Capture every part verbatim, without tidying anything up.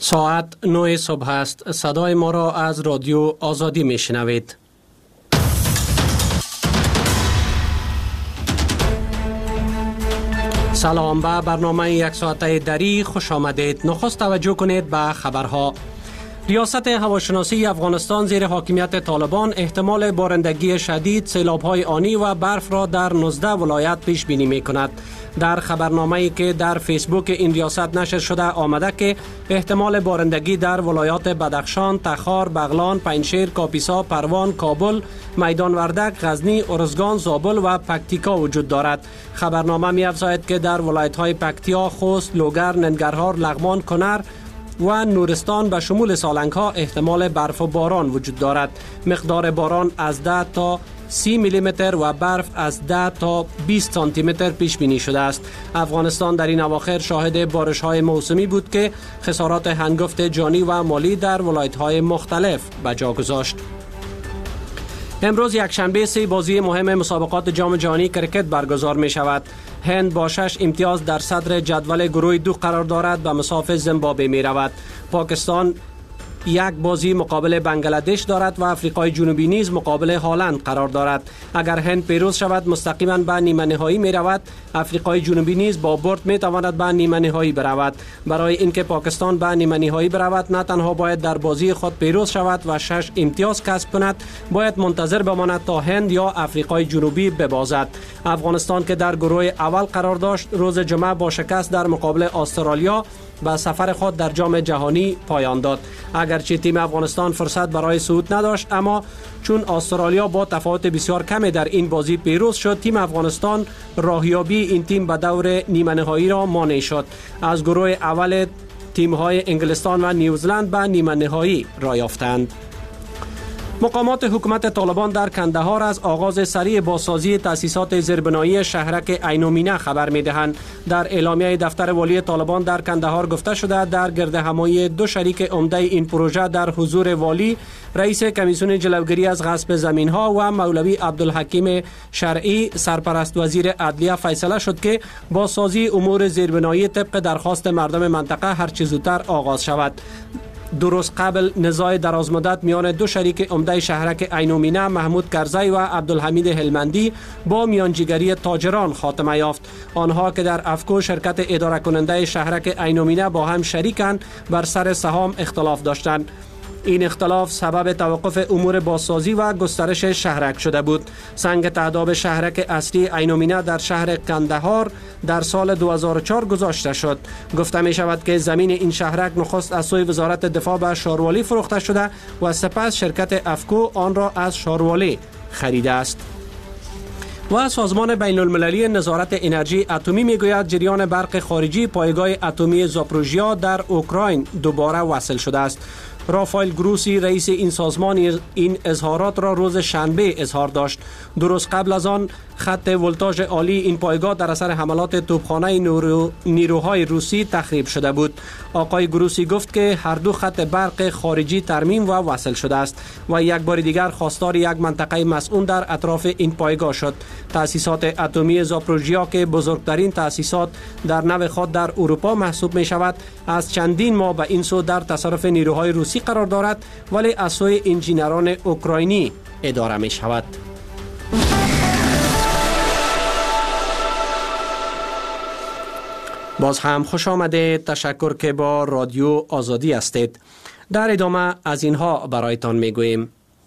ساعت نه صبح است. صدای ما را از رادیو آزادی می شنوید. سلام، به برنامه یک ساعته دری خوش آمدید. نخست توجه کنید به خبرها. ریاست هواشناسی افغانستان زیر حاکمیت طالبان احتمال بارندگی شدید، سیلاب‌های آنی و برف را در نوزده ولایت پیش بینی می کند. در خبرنامه‌ای که در فیسبوک این ریاست نشر شده آمده که احتمال بارندگی در ولایات بدخشان، تخار، بغلان، پنجشیر، کاپیسا، پروان، کابل، میدان وردک، غزنی، ارزگان، زابل و پکتیکا وجود دارد. خبرنامه می‌افزاید که در ولایت‌های پکتیا، خوست، لوگر، ننگرهار، لغمان، کنر و نورستان به شمول سالنگ ها احتمال برف و باران وجود دارد. مقدار باران از ده تا سی میلی متر و برف از ده تا بیست سانتی متر پیش بینی شده است. افغانستان در این اواخر شاهد بارش های موسمی بود که خسارات هنگفت جانی و مالی در ولایت های مختلف به جا گذاشت. امروز یک شنبه سه بازی مهم مسابقات جام جهانی کرکت برگزار می شود. هند با شش امتیاز در صدر جدول گروه دو قرار دارد، به مساف زیمبابوه می رود. پاکستان یک بازی مقابل بنگلادش دارد و آفریقای جنوبی نیز مقابل هلند قرار دارد. اگر هند پیروز شود مستقیما به نیمه نهایی می رود. آفریقای جنوبی نیز با برد می تواند به نیمه نهایی برود. برای اینکه پاکستان به نیمه نهایی برود نه تنها باید در بازی خود پیروز شود و شش امتیاز کسب کند، باید منتظر بماند تا هند یا آفریقای جنوبی ببازد. افغانستان که در گروه اول قرار داشت روز جمعه با شکست در مقابل استرالیا به سفر خود در جام جهانی پایان داد. اگرچه تیم افغانستان فرصت برای صعود نداشت، اما چون استرالیا با تفاوت بسیار کمی در این بازی پیروز شد، تیم افغانستان راهیابی این تیم به دور نیمه نهایی را مانع شد. از گروه اول تیم‌های انگلستان و نیوزلند به نیمه نهایی را یافتند. مقامات حکومت طالبان در کندهار از آغاز سریع بازسازی تأسیسات زیربنایی شهرک عین و مینه خبر می‌دهند. در اعلامیه دفتر والی طالبان در کندهار گفته شده در گردهمایی دو شریک عمده این پروژه در حضور والی، رئیس کمیسیون جلوگیری از غصب زمین‌ها و مولوی عبدالحکیم شرعی سرپرست وزیر عدلیه فیصله شد که بازسازی امور زیربنایی طبق درخواست مردم منطقه هر چه زودتر آغاز شود. درست قبل نزاع درازمدت میان دو شریک عمده شهرک عین و مینه محمود کرزی و عبدالحمید هلمندی با میانجیگری تاجران خاتمه یافت. آنها که در افکو شرکت اداره کننده شهرک عین و مینه با هم شریکند، بر سر سهام اختلاف داشتند. این اختلاف سبب توقف امور بازسازی و گسترش شهرک شده بود. سنگ تعداب شهرک اصلی عین و مینه در شهر کندهار در سال دو هزار و چهار گذاشته شد. گفته می شود که زمین این شهرک نخست از سوی وزارت دفاع به شاروالی فروخته شده و سپس شرکت افکو آن را از شاروالی خریده است. و سازمان بین المللی نظارت انرژی اتمی میگوید جریان برق خارجی پایگاه اتمی زاپروژیا در اوکراین دوباره وصل شده است. رافائل گروسی رئیس این سازمان این اظهارات را روز شنبه اظهار داشت. درست قبل از آن خط ولتاژ عالی این پایگاه در اثر حملات توپخانه نیرو، نیروهای روسی تخریب شده بود. آقای گروسی گفت که هر دو خط برق خارجی ترمیم و وصل شده است و یک بار دیگر خواستار یک منطقه مسئول در اطراف این پایگاه شد. تأسیسات اتمی زاپروژیا که بزرگترین تأسیسات در نوع خود در اروپا محسوب می شود، از چندین ماه به این سو در تصرف نیروهای روسی قرار دارد، ولی از سوی انجینران اوکراینی اداره می شود. باز هم خوش آمده. تشکر که با رادیو آزادی هستید. در ادامه از اینها برایتان می گوییم.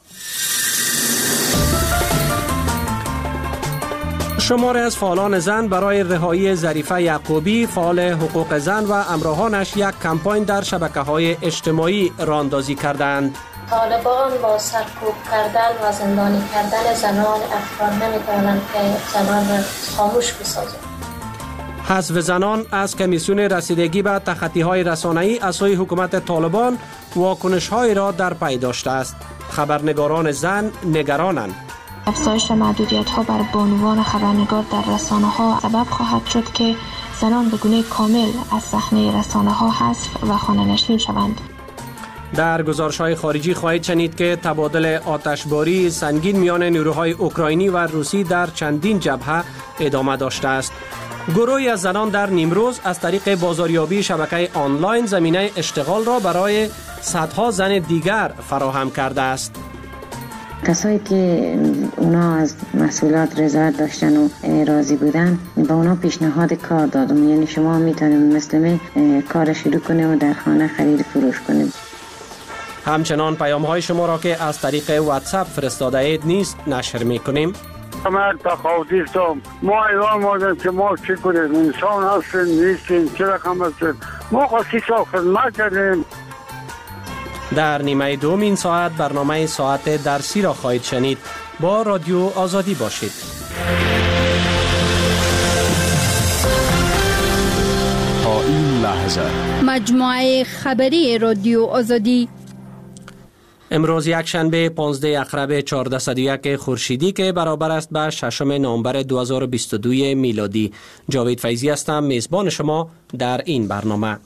شماری از فعالان زن برای رهایی ظریفه یعقوبی، فعال حقوق زن و همراهانش یک کمپاین در شبکه‌های اجتماعی راه اندازی کردند. طالبان با سرکوب کردن و زندانی کردن زنان افغان نمی‌توانند که زنان را خاموش بسازند. حذف زنان از کمیسیون رسیدگی به تخطی‌های رسانه‌ای از سوی حکومت طالبان واکنش‌های را در پی داشته است. خبرنگاران زن نگرانند. افزایش محدودیت‌ها بر بانوان خبرنگار در رسانه‌ها سبب خواهد شد که زنان به گونه کامل از صحنه رسانه‌ها حذف و خانه‌نشین شوند. در گزارش‌های خارجی خواهید شنید که تبادل آتشباری سنگین میان نیروهای اوکراینی و روسی در چندین جبهه ادامه داشته است. گروهی از زنان در نیمروز از طریق بازاریابی شبکه آنلاین زمینه اشتغال را برای صدها زن دیگر فراهم کرده است. کسایی که اونا از مسئولات رضایت داشتن و راضی بودن با اونا پیشنهاد کار دادم، یعنی شما میتونید مثل من کار شروع کنید و در خانه خرید فروش کنید. همچنان پیام های شما را که از طریق واتساپ فرستاده اید نیز نشر میکنیم. من تقاضی هستم، ما ایوان مادم که ما چی کنیم، انسان هستیم نیستیم، چه رقم هستیم، ما خواهی سال خدمت کردیم. در نیمه دوم این ساعت برنامه ساعت درسی را خواهید شنید. با رادیو آزادی باشید. تا این لحظه مجموعه خبری رادیو آزادی. امروز یک شنبه پانزده اکرب چهارصد و یک خورشیدی که برابر است به ششم نوامبر دو هزار و بیست و دو میلادی. جاوید فیضی هستم، میزبان شما در این برنامه.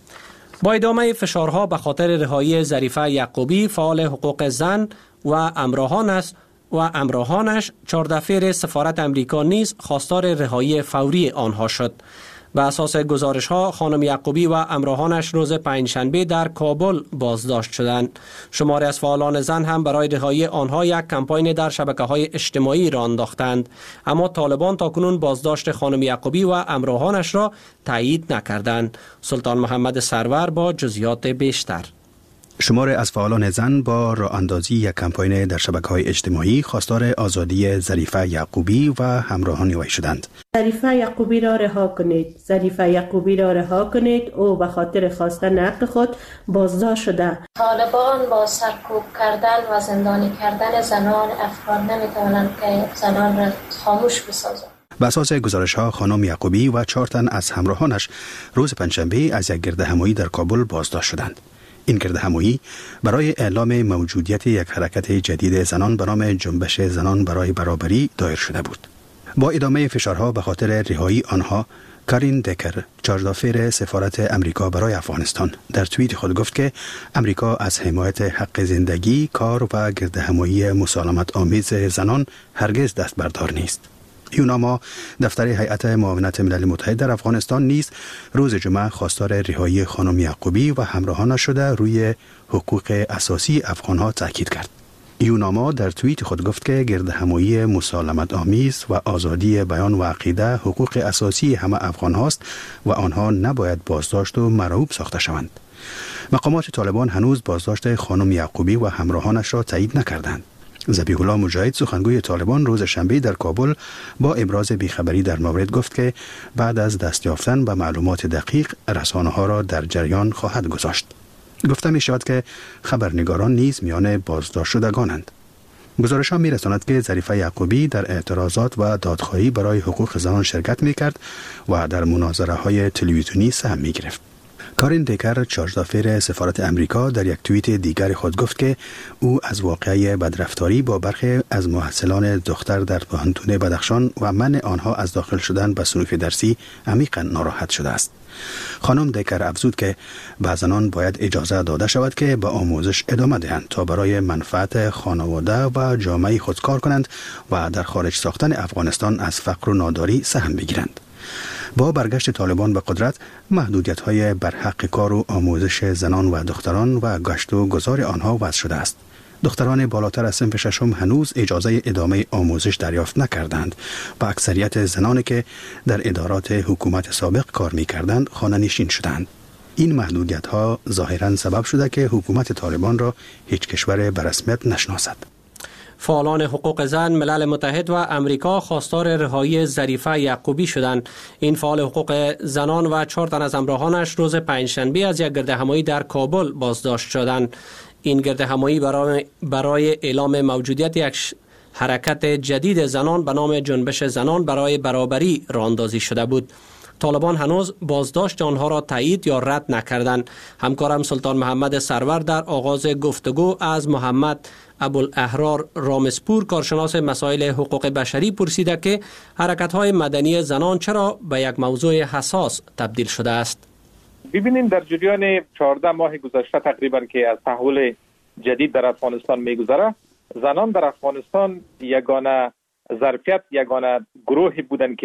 با ادامه فشارها به خاطر رهایی ظریفه یعقوبی، فعال حقوق زن و همراهانش و همراهانش چهارده فیر سفارت امریکا نیز خواستار رهایی فوری آنها شد. به اساس گزارش ها خانم یعقوبی و همراهانش روز پنجشنبه در کابل بازداشت شدند. شماری از فعالان زن هم برای رهایی آنها یک کمپاین در شبکه‌های اجتماعی را انداختند، اما طالبان تاکنون بازداشت خانم یعقوبی و همراهانش را تایید نکردند. سلطان محمد سرور با جزئیات بیشتر. شماری از فعالان زن با راه اندازی یک کمپاین در شبکه‌های اجتماعی خواستار آزادی ظریفه یعقوبی و همراهان وی شدند. ظریفه یعقوبی را رها کنید. ظریفه یعقوبی را رها کنید. او به خاطر خواستن حق خود بازداشت شده. طالبان با سرکوب کردن و زندانی کردن زنان افغان نمیتوانند که زنان را خاموش بسازند. به اساس گزارش‌ها خانم یعقوبی و چهار تن از همراهانش روز پنجشنبه از یک گردهمایی در کابل بازداشت شدند. این گردهمایی برای اعلام موجودیت یک حرکت جدید زنان به نام جنبش زنان برای برابری دایر شده بود. با ادامه فشارها به خاطر رهایی آنها، کارین دکر، چارجدافیر سفارت امریکا برای افغانستان، در توییت خود گفت که امریکا از حمایت حق زندگی، کار و گردهمایی مسالمت آمیز زنان هرگز دست بردار نیست. یوناما دفتر هیئت معاونت ملل متحد در افغانستان نیز روز جمعه خواستار رهایی خانم یعقوبی و همراهانش شده روی حقوق اساسی افغانها تاکید کرد. یوناما در توییت خود گفت که گردهمایی مسالمت آمیز و آزادی بیان و عقیده حقوق اساسی همه افغان هاست و آنها نباید بازداشت و مرعوب ساخته شوند. مقامات طالبان هنوز بازداشت خانم یعقوبی و همراهانش را تایید نکردند. ذبیح الله مجاهد، سخنگوی طالبان، روز شنبه در کابل با ابراز بیخبری در مورد گفت که بعد از دست یافتن به معلومات دقیق رسانه‌ها را در جریان خواهد گذاشت. گفته می شود که خبرنگاران نیز میان بازداشت شدگانند. گزارش‌ها می‌رساند که ظریفه یعقوبی در اعتراضات و دادخواهی برای حقوق زنان شرکت می‌کرد و در مناظره‌های تلویزیونی سهم می‌گرفت. کارین دکر، چارجدافیر سفارت امریکا، در یک توییت دیگر خود گفت که او از واقعه بدرفتاری با برخی از محصلان دختر در پوهنتون بدخشان و منع آنها از داخل شدن به صنوف درسی عمیقاً ناراحت شده است. خانم دکر افزود که به زنان باید اجازه داده شود که به آموزش ادامه دهند تا برای منفعت خانواده و جامعه خود کار کنند و در خارج ساختن افغانستان از فقر و ناداری سهم بگیرند. با برگشت طالبان به قدرت، محدودیت‌های بر حق کار و آموزش زنان و دختران و گشت و گذار آنها وضع شده است. دختران بالاتر از صنف ششم هنوز اجازه ادامه آموزش دریافت نکردند و اکثریت زنانی که در ادارات حکومت سابق کار می‌کردند خانه‌نشین شدند. این محدودیت‌ها ظاهراً سبب شده که حکومت طالبان را هیچ کشور به رسمیت نشناسد. فعالان حقوق زن ملل متحد و امریکا خواستار رهایی ظریفه یعقوبی شدند. این فعال حقوق زنان و چهار تن از همراهانش روز پنجشنبه از یک گردهمایی در کابل بازداشت شدند. این گردهمایی برای برای اعلام موجودیت یک حرکت جدید زنان به نام جنبش زنان برای برابری راه اندازی شده بود. طالبان هنوز بازداشت آنها را تایید یا رد نکردند. همکارم سلطان محمد سرور در آغاز گفتگو از محمد ابوالاحرار رامسپور، کارشناس مسائل حقوق بشری، پرسیده که حرکت‌های مدنی زنان چرا به یک موضوع حساس تبدیل شده است. ببینیم در جریان چهارده ماه گذشته تقریبا که از تحول جدید در افغانستان می‌گذره، زنان در افغانستان یگانه ظرفیت، یگانه گروهی بودند که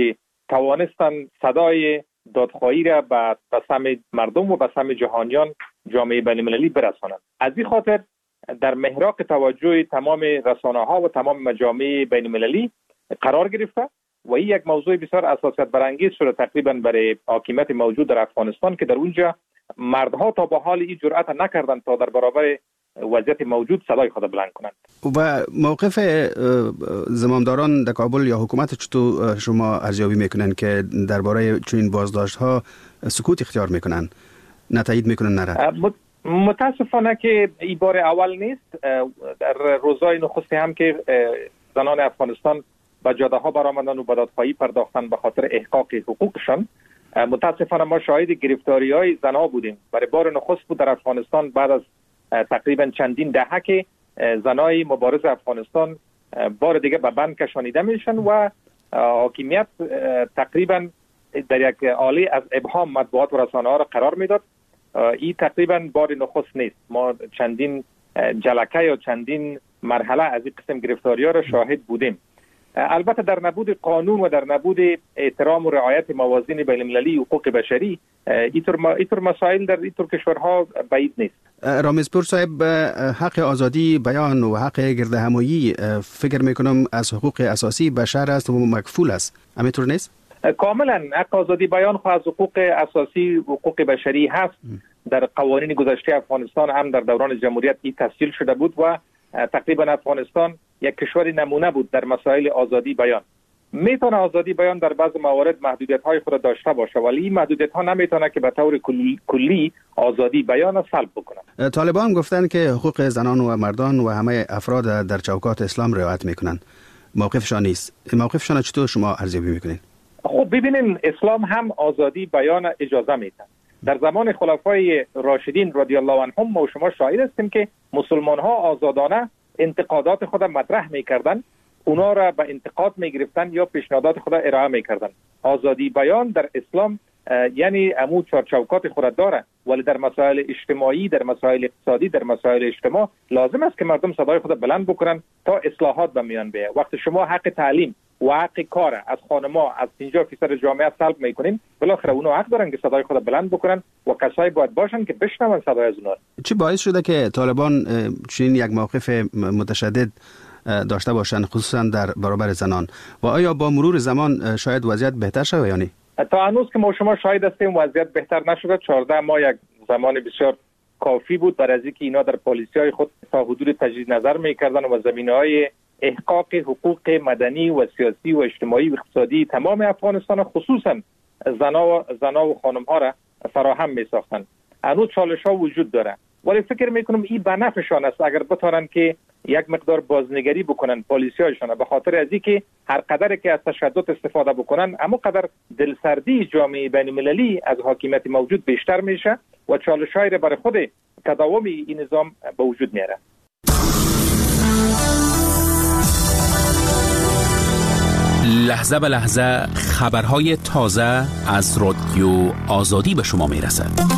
توانستن صدای دادخواهی را به سم مردم و به سم جهانیان جامعه بین المللی برسانند. از این خاطر در محراق توجه تمام رسانه ها و تمام مجامع بین المللی قرار گرفته و این یک موضوع بسیار اساسیت برانگیز شده تقریبا برای حاکمیت موجود در افغانستان که در اونجا مردها تا به حال این جرأت نکردند تا در برابر وضعیت موجود صدای خود بلند کنند. و موقف زمامداران در کابل یا حکومت چطور شما ارزیابی میکنن که درباره چنین بازداشت ها سکوت اختیار میکنن، نه تایید میکنن نه رد؟ متاسفانه که این بار اول نیست. در روزهای نخستی هم که زنان افغانستان به جاده ها برآمدن و به دادخواهی پرداختن به خاطر احقاق حقوقشان، متاسفانه ما شاهد گرفتاری های زنها بودیم. برای بار نخست بود در افغانستان بعد از تقریبا چندین دهه که زنای مبارز افغانستان بار دیگه به بند کشانیده میشن و حاکمیت تقریبا در یک حاله از ابهام مطبوعات و رسانه ها را قرار میداد. این تقریبا بار نخست نیست. ما چندین جلکه یا چندین مرحله از این قسم گرفتاری ها را شاهد بودیم. البته در نبود قانون و در نبود احترام و رعایت موازین بین المللی و حقوق بشری اینطور مسائل در اینطور کشورها بعید نیست. رامزپور صاحب، حق آزادی بیان و حق گرد همایی فکر میکنم از حقوق اساسی بشر است و مکفول است، همینطور نیست؟ کاملا حق آزادی بیان خو از حقوق اساسی و حقوق بشری هست. در قوانین گذشته افغانستان هم در دوران جمهوریت این تسجیل شده بود و تقریبا افغانستان یک کشور نمونه بود در مسائل آزادی بیان. میتونه آزادی بیان در بعض موارد محدودیت های خود داشته باشه، ولی این محدودیت ها نمیتونه که به طور کلی, کلی آزادی بیان را سلب بکنه. طالبان گفتن که حقوق زنان و مردان و همه افراد در چوکات اسلام رعایت میکنن. موقفشان نیست. موقفشان چطور شما ارزیابی میکنین؟ خب ببینین، اسلام هم آزادی بیان اجازه میده. در زمان خلفای راشدین رضی الله عنهم ما شما شاهد هستیم که مسلمان ها آزادانه انتقادات خود مطرح میکردن، اونا را به انتقاد میگرفتن یا پیشنهادات خود ارائه میکردن. آزادی بیان در اسلام یعنی امو چارچوکات خود داره، ولی در مسائل اجتماعی، در مسائل اقتصادی، در مسائل اجتماع لازم است که مردم صدای خود بلند بکنن تا اصلاحات به میان بیاید. وقتی شما حق تعلیم و حق کار از خانما از پنجاه درصد جامعه سلب میکنین، بالاخره اونا حق دارن که صدای خود بلند بکنن و کسایی باید باشن که بشنون صدای از اونا. چی باعث شده که طالبان چنین یک موقف متشدد داشته باشند، خصوصا در برابر زنان؟ و آیا با مرور زمان شاید وضعیت بهتر شود یا نه؟ تا هنوز که ما شما شاهد هستیم وضعیت بهتر نشده. چهارده ماه یک زمان بسیار کافی بود برای از اینکه اینا در پالیسی‌های خود تا حدود تجدید نظر می‌کردن و زمینه‌های احقاق حقوق مدنی و سیاسی و اجتماعی و اقتصادی تمام افغانستان خصوصا زنا و زنا و خانم‌ها را فراهم می‌ساختند. هنوز چالش‌ها وجود داره، ولی فکر می‌کنم این به نفعشان است اگر بتونن که یک مقدار بازنگری بکنن پالیسی‌هایشان، به خاطر از اینکه هر قدر که از تشدد استفاده بکنن اما قدر دلسردی جامعه بین‌المللی از حاکمیت موجود بیشتر میشه و چالش‌هایی را برای خود تداوم این نظام به وجود میاره. لحظه به لحظه خبرهای تازه از رادیو آزادی به شما میرسد.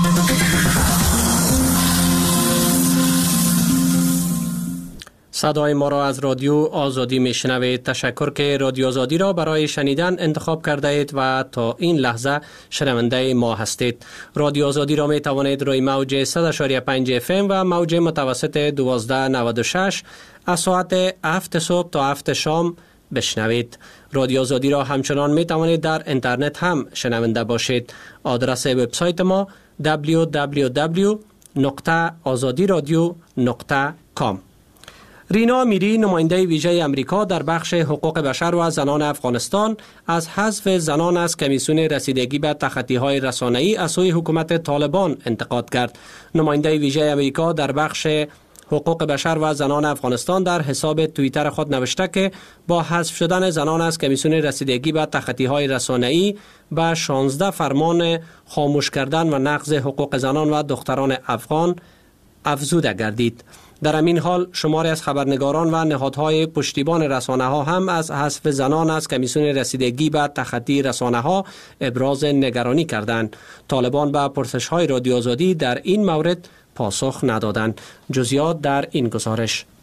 صدای ما را از رادیو آزادی میشنوید. تشکر که رادیو آزادی را برای شنیدن انتخاب کرده اید و تا این لحظه شنونده ما هستید. رادیو آزادی را می توانید روی موج صد و پنج اف ام و موج متوسط دوازده نود و شش از ساعت هفت صبح تا هفت شام بشنوید. رادیو آزادی را همچنان می توانید در اینترنت هم شنونده باشید. آدرس وبسایت ما دبلیو دبلیو دبلیو نقطه آزادی رادیو نقطه کام. رینا میری، نماینده ویژه امریکا در بخش حقوق بشر و زنان افغانستان، از حذف زنان از کمیسیون رسیدگی به تخطی‌های رسانه‌ای از سوی حکومت طالبان انتقاد کرد. نماینده ویژه امریکا در بخش حقوق بشر و زنان افغانستان در حساب توییتر خود نوشته که با حذف شدن زنان از کمیسیون رسیدگی به تخطی‌های رسانه‌ای به شانزده فرمان خاموش کردن و نقض حقوق زنان و دختران افغان افزوده گردید. در همین حال شماری از خبرنگاران و نهادهای پشتیبان رسانه ها هم از حذف زنان از کمیسیون رسیدگی به تخطی رسانه ها ابراز نگرانی کردند. طالبان به پرسش های رادیو آزادی در این مورد پاسخ ندادند. جزئیات در این گزارش.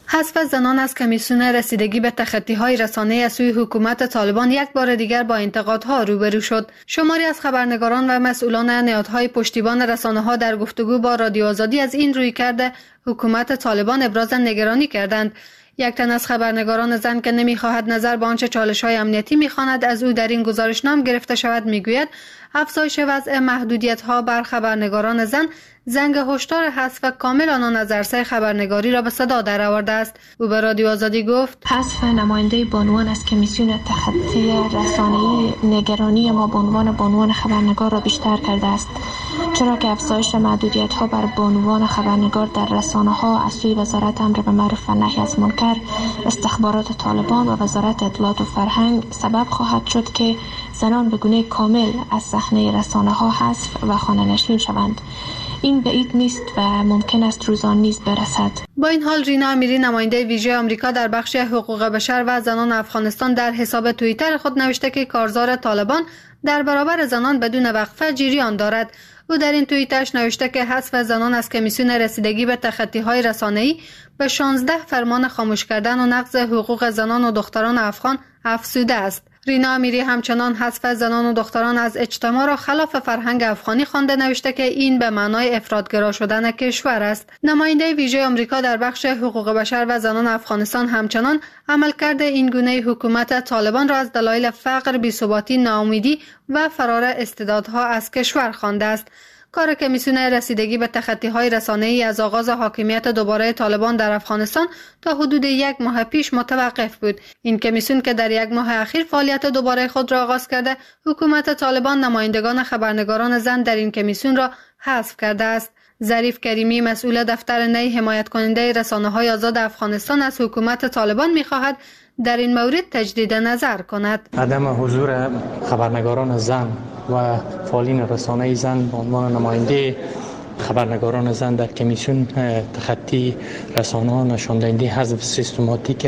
حذف زنان از کمیسیون رسیدگی به تخطی‌های رسانه‌ای از سوی حکومت طالبان یک بار دیگر با انتقادها روبرو شد. شماری از خبرنگاران و مسئولان نهادهای پشتیبان رسانه‌ها در گفتگو با رادیو آزادی از این رویکرد حکومت طالبان ابراز نگرانی کردند. یک تن از خبرنگاران زن که نمی‌خواهد نظر به آنچه چالش‌های امنیتی می‌خواند از او در این گزارشنامه گرفته شود می‌گوید افزایش وضع محدودیت‌ها بر خبرنگاران زن زنگ هشدار حذف کامل آنان از عرصه خبرنگاری را به صدا درآورده است. او به رادیو آزادی گفت حذف نماینده بانوان از کمیسیون تخطی رسانه‌ای نگرانی ما به عنوان بانوان خبرنگار را بیشتر کرده است، چرا که افزایش محدودیت‌ها بر بانوان خبرنگار در رسانه‌ها از سوی وزارت امر به معروف و نهی از منکر، استخبارات طالبان و وزارت اطلاعات و فرهنگ سبب خواهد شد که زنان به گونه کامل از صحنه رسانه‌ها حذف و خانه‌نشین شوند. این بعید نیست و ممکن است روزان نیز برسد. با این حال رینا امیری نماینده ویژه آمریکا در بخش حقوق بشر و زنان افغانستان در حساب توییتر خود نوشته که کارزار طالبان در برابر زنان بدون وقفه جریان دارد. او در این توییتش نوشته که حذف زنان از کمیسیون رسیدگی به تخطی‌های رسانه‌ای به شانزده فرمان خاموش کردن و نقض حقوق زنان و دختران افغان افزوده است. رینا امیری همچنان حذف زنان و دختران از اجتماع را خلاف فرهنگ افغانی خوانده نوشته که این به معنای افراطگرا شدن کشور است. نماینده ویژه آمریکا در بخش حقوق بشر و زنان افغانستان همچنان عملکرد این گونه حکومت طالبان را از دلایل فقر، بی‌ثباتی، ناامیدی و فرار استعدادها از کشور خوانده است. کار کمیسیون رسیدگی به تخطی‌های رسانه‌ای از آغاز حاکمیت دوباره طالبان در افغانستان تا حدود یک ماه پیش متوقف بود. این کمیسیون که در یک ماه اخیر فعالیت دوباره خود را آغاز کرده، حکومت طالبان نمایندگان خبرنگاران زن در این کمیسیون را حذف کرده است. ظریف کریمی مسئول دفتر نی حمایت کننده رسانه‌های آزاد افغانستان از حکومت طالبان می‌خواهد در این مورد تجدید نظر کند. عدم حضور خبرنگاران زن و فعالین رسانه‌ای زن به عنوان نماینده خبرنگاران زن در کمیسیون تخطی رسانه‌ها نشان دهنده حذف سیستماتیک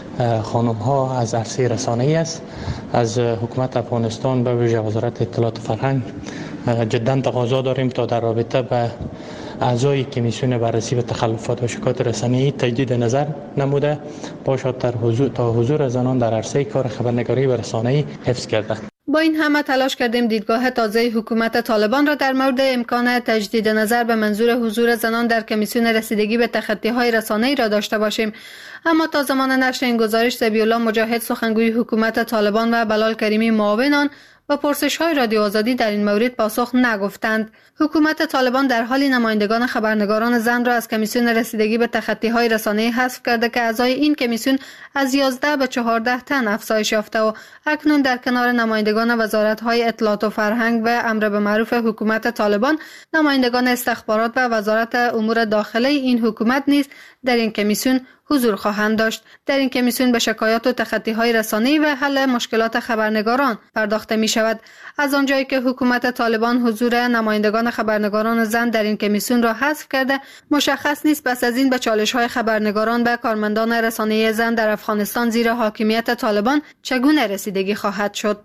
خانم‌ها از عرصه رسانه‌ای است. از حکومت افغانستان به ویژه وزارت اطلاعات و فرهنگ جداً تقاضا داریم تا در رابطه به اعضای کمیسیون بررسی و تخلفات و شکایات رسانه‌ای تجدید نظر نموده باشد تا حضور تا حضور زنان در عرصه کار خبرنگاری و رسانه‌ای حفظ کرده. با این همه تلاش کردیم دیدگاه تازه حکومت طالبان را در مورد امکان تجدید نظر به منظور حضور زنان در کمیسیون رسیدگی به تخطی‌های رسانه‌ای را داشته باشیم، اما تا زمان نشر این گزارش ذبیح‌الله مجاهد سخنگوی حکومت طالبان و بلال کریمی معاون آن و پرسش‌های رادیو آزادی در این مورد پاسخ نگفتند. حکومت طالبان در حال نمایندگان خبرنگاران زن را از کمیسیون رسیدگی به تخطی‌های رسانه‌ای حذف کرده که اعضای این کمیسیون از یازده به چهارده تن افزایش یافته و اکنون در کنار نمایندگان وزارت‌های اطلاعات و فرهنگ و امر به معروف حکومت طالبان، نمایندگان استخبارات و وزارت امور داخله این حکومت نیز در این کمیسیون حضور خواهند داشت. در این کمیسیون به شکایات و تخطی‌های رسانه‌ای و حل مشکلات خبرنگاران پرداخته می شود. از آنجایی که حکومت طالبان حضور نمایندگان خبرنگاران زن در این کمیسیون را حذف کرده، مشخص نیست پس از این به چالش‌های خبرنگاران و کارمندان رسانه‌ای زن در افغانستان زیر حاکمیت طالبان چگونه رسیدگی خواهد شد.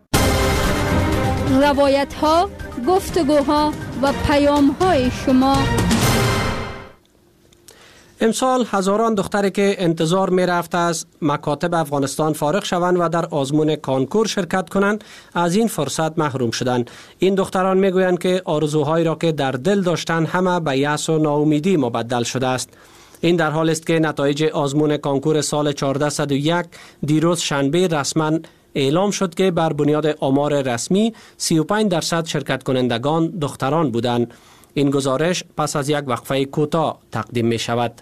روایت‌ها، گفتگوها و پیام‌های شما. امسال هزاران دختری که انتظار می رفت از مکاتب افغانستان فارغ شوند و در آزمون کانکور شرکت کنند از این فرصت محروم شدند. این دختران می گویند که آرزوهایی را که در دل داشتند همه به یأس و ناامیدی مبدل شده است. این در حال است که نتایج آزمون کانکور سال چهارصد و یک دیروز شنبه رسما اعلام شد که بر بنیاد آمار رسمی سی و پنج درصد شرکت کنندگان دختران بودند. این گزارش پس از یک وقفه کوتاه تقدیم می شود.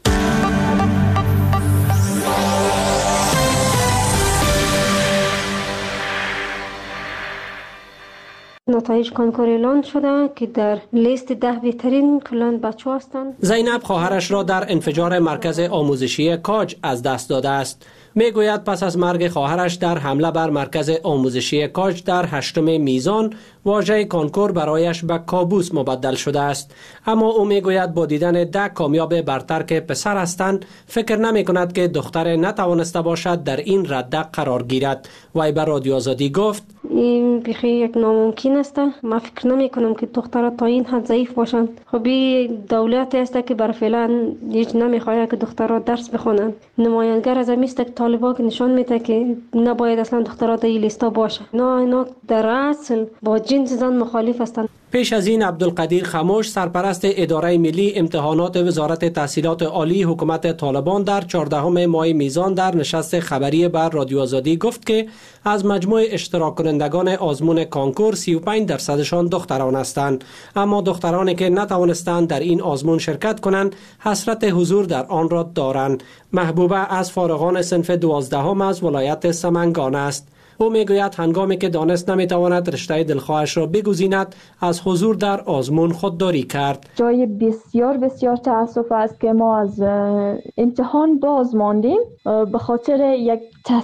نتایج کنکور اعلان شده که در لیست ده بهترین کلان بچه هستند. زینب خواهرش را در انفجار مرکز آموزشی کاج از دست داده است. می گوید پس از مرگ خواهرش در حمله بر مرکز آموزشی کاج در هشتم میزان واژه کانکور برایش به کابوس مبدل شده است. اما او میگوید با دیدن ده کامیاب برتر که پسر هستند فکر نمی کند که دختر نتوانسته باشد در این رده قرار گیرد. وی به رادیو آزادی گفت این بخی یک ناممکن است. ما فکر نمی کنم که دخترها تا این حد ضعیف باشند. خب این دولتی است که بر فعلا هیچ نمیخواهد که دخترها درس بخوانند. نمایانگر از این است که طالبان نشان میده که نباید اصلا دخترها در این لیستا باشه. نه اینا در اصل با جنس زن مخالف هستند. پیش از این عبدالقدیر خموش سرپرست اداره ملی امتحانات وزارت تحصیلات عالی حکومت طالبان در چهاردهم ماه میزان در نشست خبری بر رادیو آزادی گفت که از مجموع اشتراک کنندگان آزمون کانکور سی و پنج درصدشان دختران هستند. اما دخترانی که نتوانستند در این آزمون شرکت کنند حسرت حضور در آن را دارند. محبوبه از فارغان صنف دوازدهم از ولایت سمنگان است. او میگوید هنگامی که دانست نمیتواند رشته دلخواهش را بگزیند از حضور در آزمون خودداری کرد. جای بسیار بسیار تأسف است که ما از امتحان باز ماندیم به خاطر یک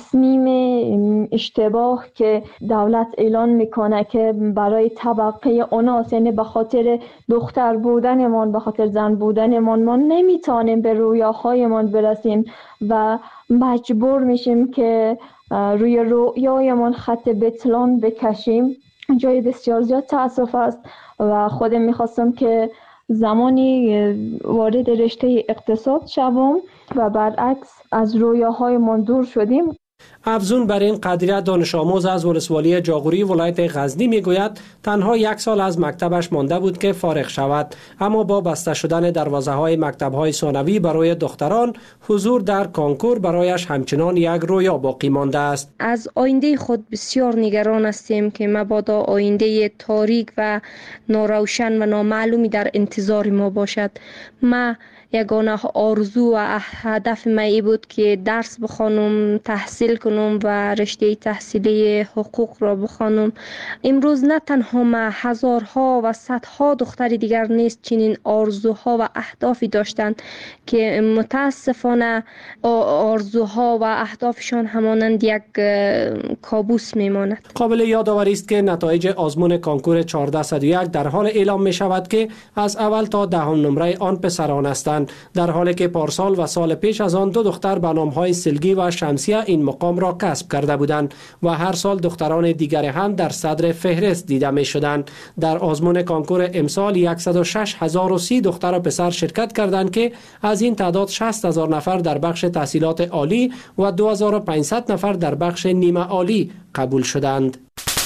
تصمیم اشتباه که دولت اعلان میکنه که برای طبقه اوناس، یعنی به خاطر دختر بودنمان، به خاطر زن بودنمان ما نمیتونیم به رویاهایمان برسیم و مجبور میشیم که روی رویایمان خط بتلان بکشیم. جای بسیار زیاد تأسف است و خودم میخواستم که زمانی وارد رشته اقتصاد شوم و برعکس از رویاهایمان دور شدیم. افزون بر این قدریه دانش آموز از ولسوالی جاغوری ولایت غزنی میگوید تنها یک سال از مکتبش مانده بود که فارغ شود، اما با بسته شدن دروازه های مکتب های ثانوی برای دختران حضور در کانکور برایش همچنان یک رویا باقی مانده است. از آینده خود بسیار نگران هستیم که مبادا آینده تاریک و ناروشن و نامعلومی در انتظار ما باشد. ما یگانه آرزو و هدف من بود که درس بخوانم، تحصیل کنم و رشته تحصیلی حقوق را بخوانم. امروز نه تنها ما، هزارها و صدها دختر دیگر نیست چنین آرزوها و اهدافی داشتند که متاسفانه آرزوها و اهدافشان همانند یک کابوس میماند. قابل یادآوری است که نتایج آزمون کانکور چهارصد و یک در حال اعلام می شود که از اول تا دهم نمره آن پسران هستند، در حالی که پارسال و سال پیش از آن دو دختر به نام‌های سلگی و شمسیه این مقام را کسب کرده بودند و هر سال دختران دیگر هم در صدر فهرست دیده می شدند. در آزمون کانکور امسال صد و شش هزار و سی دختر و پسر شرکت کردند که از این تعداد شصت هزار نفر در بخش تحصیلات عالی و دو هزار و پانصد نفر در بخش نیمه عالی قبول شدند.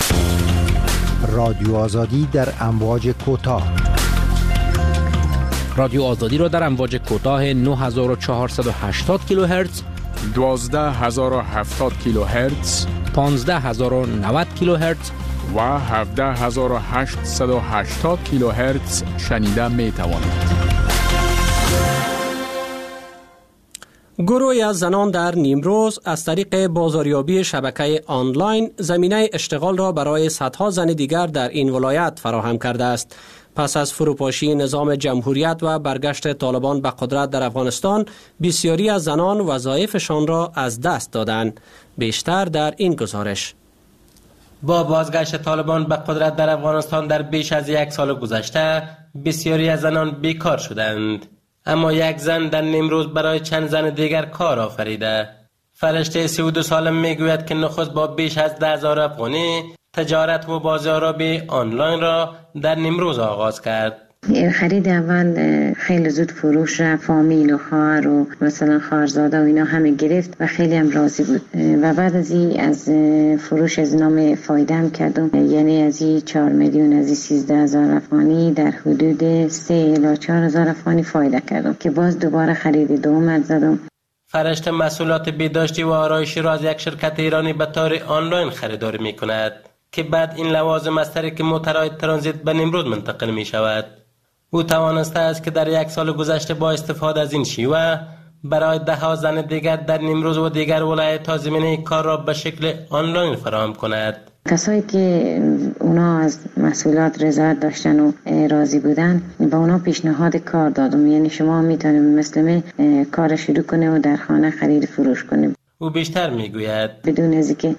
رادیو آزادی در امواج کوتاه. رادیو آزادی را در امواج کوتاه نه هزار و چهارصد و هشتاد کیلوهرتز، دوازده هزار و هفتاد کیلوهرتز، پانزده هزار و نود کیلوهرتز و هفده هزار و هشتصد و هشتاد کیلوهرتز شنیده می توانید. گروهی از زنان در نیمروز از طریق بازاریابی شبکه آنلاین زمینه اشتغال را برای صدها زن دیگر در این ولایت فراهم کرده است. پس از فروپاشی نظام جمهوریت و برگشت طالبان به قدرت در افغانستان، بسیاری از زنان وظایفشان را از دست دادند. بیشتر در این گزارش. با بازگشت طالبان به قدرت در افغانستان در بیش از یک سال گذشته، بسیاری از زنان بیکار شدند. اما یک زن در نیمروز برای چند زن دیگر کار آفریده. فرشته سی و دو ساله میگوید که نخست با بیش از ده هزار افغانی تجارت و بازاریابی آنلاین را در نیمروز آغاز کرد. خرید اول خیلی زود فروش را فامیل و خواهر و مثلا خواهرزاده و اینا همه گرفت و خیلی هم راضی بود. و بعد از این از فروش از نام فایده هم کردم، یعنی از این چهار میلیون از این سیزده هزار افغانی در حدود سه الی چهار هزار افغانی فایده کردم که باز دوباره خرید دوم زدم. فرشته مسئولات بهداشتی و آرایشی را از یک شرکت ایرانی به طور آنلاین خریداری می کند که بعد این لوازم از طریق موترهای ترانزیت به نیمروز منتقل می شود. او توانسته است که در یک سال گذشته با استفاده از این شیوه برای ده ها زن دیگر در نیمروز و دیگر ولایت‌ها زمینه کار را به شکل آنلاین فراهم کند. کسایی که اونا از مسئولات رضایت داشتن و راضی بودن با اونا پیشنهاد کار دادم، یعنی شما میتونید مثل من کار شروع کنه و در خانه خرید فروش کنیم. او بیشتر میگوید بدون از اینکه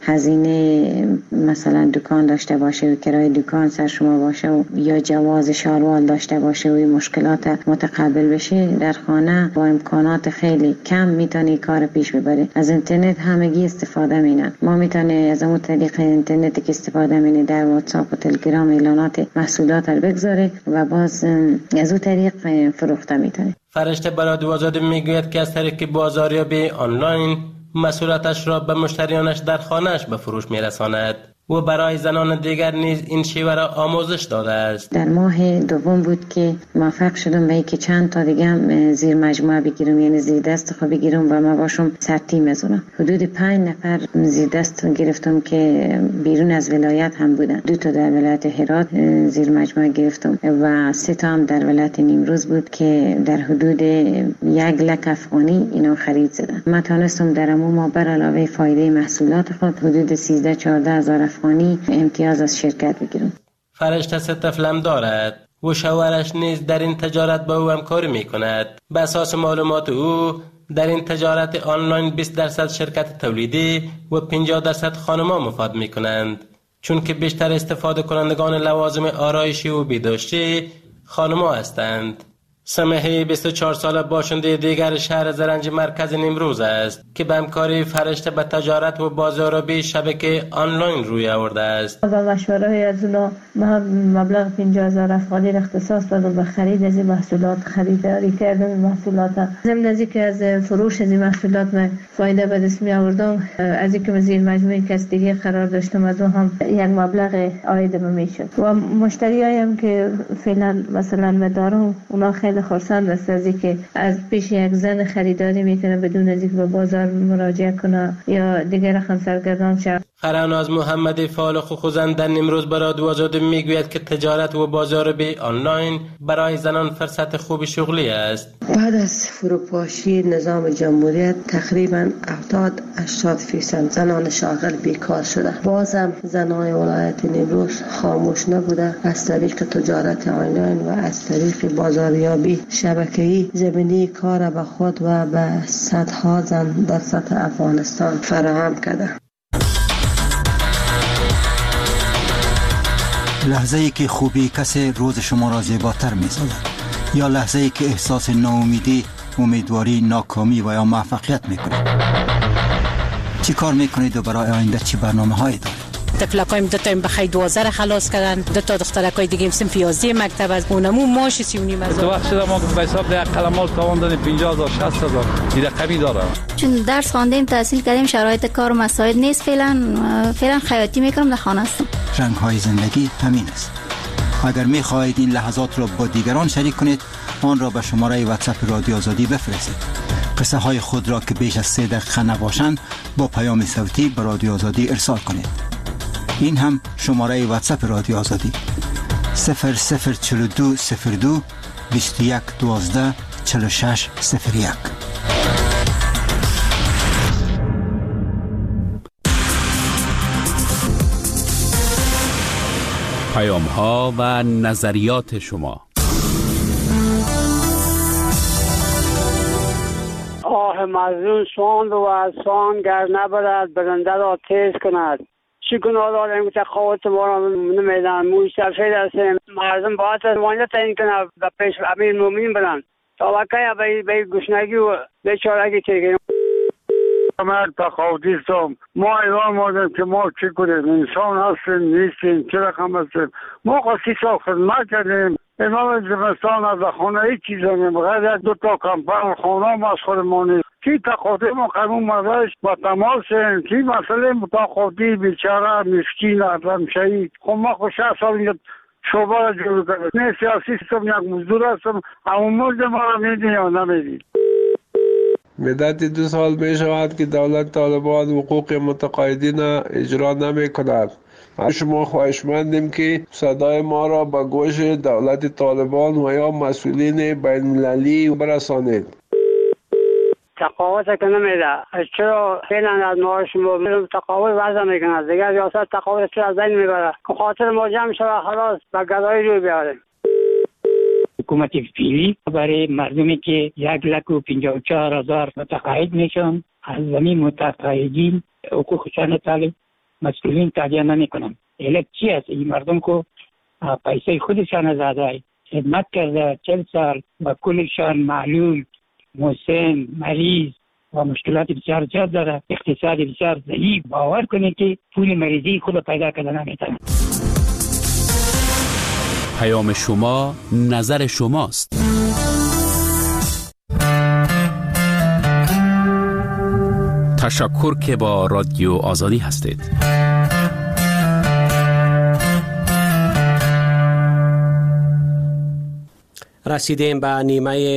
هزینه مثلا دکان داشته باشه و کرایه دکان سر شما باشه و یا جواز شاروال داشته باشه و مشکلات متقابل بشه، در خانه با امکانات خیلی کم میتونی کار پیش ببری. از اینترنت همگی استفاده مینن. ما میتونی از اون طریق اینترنتی که استفاده مینی در واتساپ و تلگرام اعلانات محصولات رو بگذاره و باز از اون طریق فروخته میتونی. فرشته برادو آزادی میگوید که از طریق بازاریابی آنلاین محصولاتش را به مشتریانش در خانهش به فروش میرساند و برای زنان دیگر نیز این شیوه را آموزش داده است. در ماه دوم بود که موفق شدم به اینکه چند تا دیگه هم زیر مجموعه بگیرم، یعنی زیر دست خود بگیرم و ما باشم سرتی مزونم. حدود پنج نفر زیر دست گرفتم که بیرون از ولایت هم بودن. دو تا در ولایت هرات زیر مجموعه گرفتم و سه تا هم در ولایت نیمروز بود که در حدود یک لک افغانی اینا خرید زدن. من تونستم در عموم ما بر علاوه فایده محصولات خود حدود سیزده چهارده هزار افغانی امتیاز از شرکت بگیرم. فرشته سه طفلم دارد و شوهرش نیز در این تجارت با او همکاری می کند. به اساس معلومات او در این تجارت آنلاین بیست درصد شرکت تولیدی و پنجاه درصد خانم‌ها مفاد می کنند، چون که بیشتر استفاده کنندگان لوازم آرایشی و بهداشتی خانم‌ها هستند. سمحی بیست و چهار ساله باشنده دیگر شهر زرنج مرکز نیمروز است که به همکاری فرشته به تجارت و بازاریابی شبکه آنلاین روی آورده است. با مشوره از اونا مبلغ پنجاه هزار افغانی را اختصاص دادم به خرید از این محصولات، خریداری کردن این محصولات. ضمن از اینکه از فروش از این محصولات من فایده به دست می آوردم، از اینکه زیر مجموعه کسبی قرار داشتم از اون هم یک مبلغ عاید من میشد و مشتریایی هم که فعلا مثلا مدارم اونا خیلی خرسند است از اینکه از پیش یک زن خریداری میتونه بدون از اینکه به بازار مراجعه کنه یا دیگر رقم سرگردان شود. خراناز محمدی فعال خوزند در نیمروز برای رادیو آزادی میگوید که تجارت و بازاریابی آنلاین برای زنان فرصت خوب شغلی است. بعد از فروپاشی نظام جمهوریت تقریبا هفتاد هشتاد فیصد زنان شاغل بیکار شده. بازم زنان ولایت نیمروز خاموش نبوده. از طریق تجارت آنلاین و از طریق بازاریابی شبکه‌ای زمینی کار به خود و به صدها زن در سطح افغانستان فراهم کرده. لحظه ای که خوبی کسی روز شما را زیباتر می سازد یا لحظه ای که احساس ناامیدی، امیدواری، ناکامی و یا موفقیت می کنید. چی کار می کنید و برای آینده چی برنامه هایی دارید؟ طفلکایم دو تا بخای دوازده خلاص کردن، دو تا دخترکای دیگه صنف یازده مکتب از اونمو ماش سی و نیم هزار. تو وقت شده ما به حساب ده قلمال تواندن پنجاه هزار شصت هزار این رقمی داره. چون درس خواندیم تحصیل کردیم شرایط کار مساعد نیست، فعلا فعلا خیاطی میکنم در خانه هستم. رنگ های زندگی همین است. اگر می خواهید این لحظات را با دیگران شریک کنید، آن را به شماره واتساپ رادیو آزادی بفرستید. قصه های خود را که بیش از سه دقیقه نباشند با پیام صوتی به رادیو آزادی ارسال کنید. این هم شماره واتساپ رادیو آزادی صفر صفر چهل و دو صفر دو بیست و یک دوازده چهل و شش صفر یک. پیام ها و نظریات شما. آه مظلوم سوند و از سوند گر نبرد برنده را تیز کند. چی گناه داریم که تقاوت ما را نمیدن. موی سفید هستیم. مردم باید وانده تعیین کنه به پیش امیر مومنین برن تا وکه به گشنگی و بیچارگی تیگیم. من تقاوتیستم. ما ایران مادم که ما چی کنیم؟ انسان هستیم نیستیم، چه رقم هستیم؟ ما خواستی سال خدمت کردیم. امام زمستان از خانه هیچ چیز نمیم غیر یک دو تا کمپن خانه هم از خودمانی کی تقاطی ما قیمون مزایش با تماس هم کی مسئله متقاطی بیچاره مسکین ادم شهید. خب ما خوش شهر سال اینجا شعبه را جور کرد. نه سیاسی هستم، یک مزدور هستم، اما مزد ما را میدین یا نمیدین. مدت دو سال می شود که دولت طالبان حقوق متقاعدین اجرا نمی کند. شما خواهشمندیم که صدای ما را به گوش دولت طالبان و یا مسئولین بین المللی برسانید. تقاوت که نمیده. چرا فعلا از ما شما تقاوت وضع میکنه دیگه ریاست تقاوت چرا از این میبره که خاطر ما جمع شده خلاص به گدایی روی بیاریم. حکومت فعلی برای مردمی که یک لک و پنجاه و چهار هزار متقاعد میشن از زمین متقاعدین حقوقشان طالب مسئولین تادیه نمی کنند. علت چی است؟ این مردم که پیسه خودشان زاده خدمت کرده چل سال و کلشان معلول، مسن، مریض و مشکلات بسیار زیاد داره، اقتصاد بسیار ضعیف. باور کنید که پول مریضی خود پیدا کردن نمیتونه. پیام شما نظر شماست. تشکر که با رادیو آزادی هستید. رسیدیم به نیمه